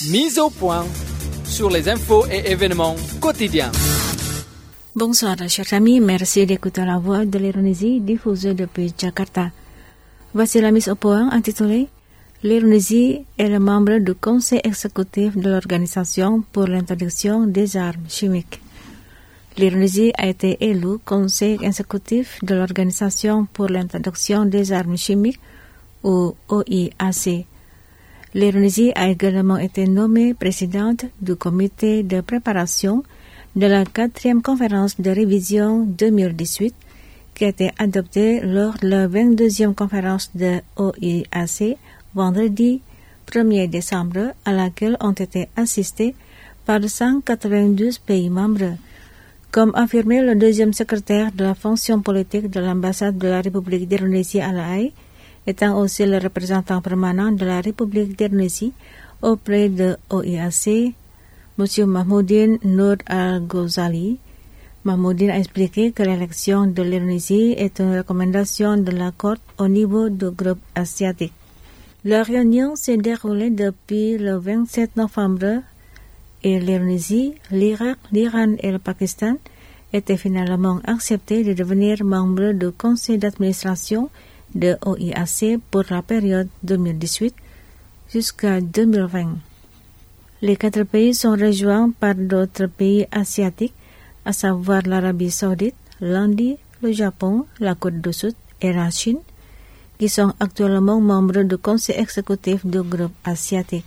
Mise au point sur les infos et événements quotidiens. Bonsoir, chers amis. Merci d'écouter la voix de l'Indonésie diffusée depuis Jakarta. Voici la mise au point intitulée L'Indonésie est le membre du conseil exécutif de l'Organisation pour l'interdiction des armes chimiques. L'Indonésie a été élue conseil exécutif de l'Organisation pour l'interdiction des armes chimiques, ou OIAC. L'Indonésie a également été nommée présidente du comité de préparation de la 4e conférence de révision 2018 qui a été adoptée lors de la 22e conférence de OIAC vendredi 1er décembre à laquelle ont été assistés par 192 pays membres. Comme affirmé le deuxième secrétaire de la fonction politique de l'ambassade de la République d'Indonésie à La Haye, étant aussi le représentant permanent de la République d'Indonésie auprès de OIAC, M. Mahmoudine Noor Al-Ghazali. Mahmoudine a expliqué que l'élection de l'Indonésie est une recommandation de la Cour au niveau du groupe asiatique. La réunion s'est déroulée depuis le 27 novembre et l'Indonésie, l'Irak, l'Iran et le Pakistan étaient finalement acceptés de devenir membres du conseil d'administration de OIAC pour la période 2018 jusqu'à 2020. Les 4 pays sont rejoints par d'autres pays asiatiques, à savoir l'Arabie Saoudite, l'Inde, le Japon, la Corée du Sud et la Chine, qui sont actuellement membres du conseil exécutif du groupe asiatique.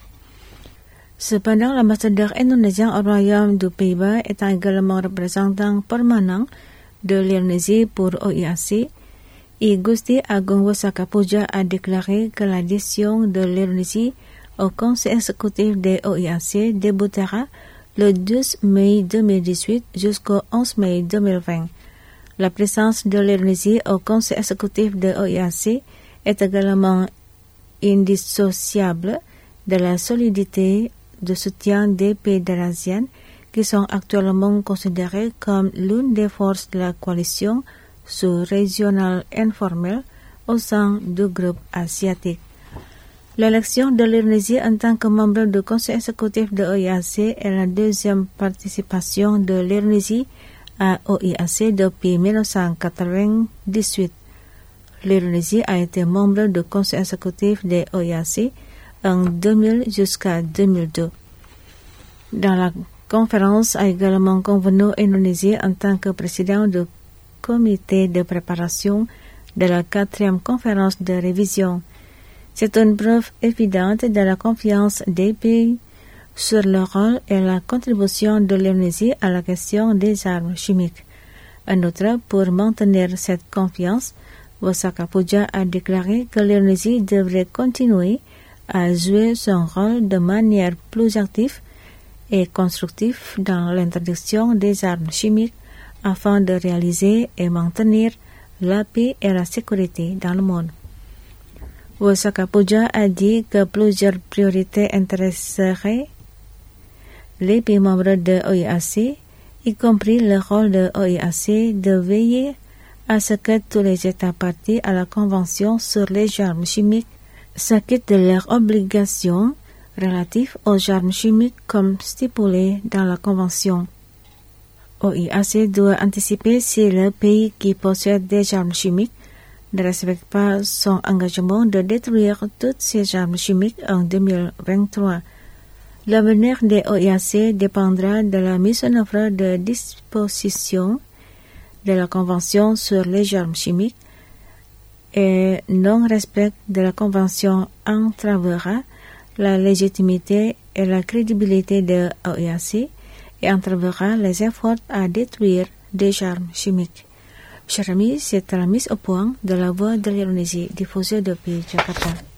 Cependant, l'ambassadeur indonésien au Royaume du Pays-Bas étant également représentant permanent de l'Indonésie pour OIAC, I Gusti Agung Wasakapuja a déclaré que l'adhésion de l'Indonésie au conseil exécutif de OIAC débutera le 12 mai 2018 jusqu'au 11 mai 2020. La présence de l'Indonésie au conseil exécutif de OIAC est également indissociable de la solidité de soutien des pays de l'ASEAN qui sont actuellement considérés comme l'une des forces de la coalition sous-régionale informelle au sein du groupe asiatique. L'élection de l'Indonésie en tant que membre du conseil exécutif de OIAC est la deuxième participation de l'Indonésie à OIAC depuis 1998. L'Indonésie a été membre du conseil exécutif de OIAC en 2000 jusqu'à 2002. Dans la conférence a également convenu l'Indonésie en tant que président du comité de préparation de la 4e conférence de révision. C'est une preuve évidente de la confiance des pays sur le rôle et la contribution de l'Indonésie à la question des armes chimiques. En outre, pour maintenir cette confiance, Wasakapuja a déclaré que l'Indonésie devrait continuer à jouer son rôle de manière plus active et constructive dans l'interdiction des armes chimiques afin de réaliser et maintenir la paix et la sécurité dans le monde. Wasakapuja a dit que plusieurs priorités intéresseraient les pays membres de OIAC, y compris le rôle de OIAC de veiller à ce que tous les États partis à la Convention sur les armes chimiques s'acquittent de leurs obligations relatives aux armes chimiques comme stipulé dans la Convention. OIAC doit anticiper si le pays qui possède des armes chimiques ne respecte pas son engagement de détruire toutes ces armes chimiques en 2023. L'avenir des OIAC dépendra de la mise en œuvre de dispositions de la Convention sur les armes chimiques et non-respect de la Convention entravera la légitimité et la crédibilité de l'OIAC et entravera les efforts à détruire des armes chimiques. Chers amis, c'est la mise au point de la voix de l'Indonésie diffusée depuis Jakarta.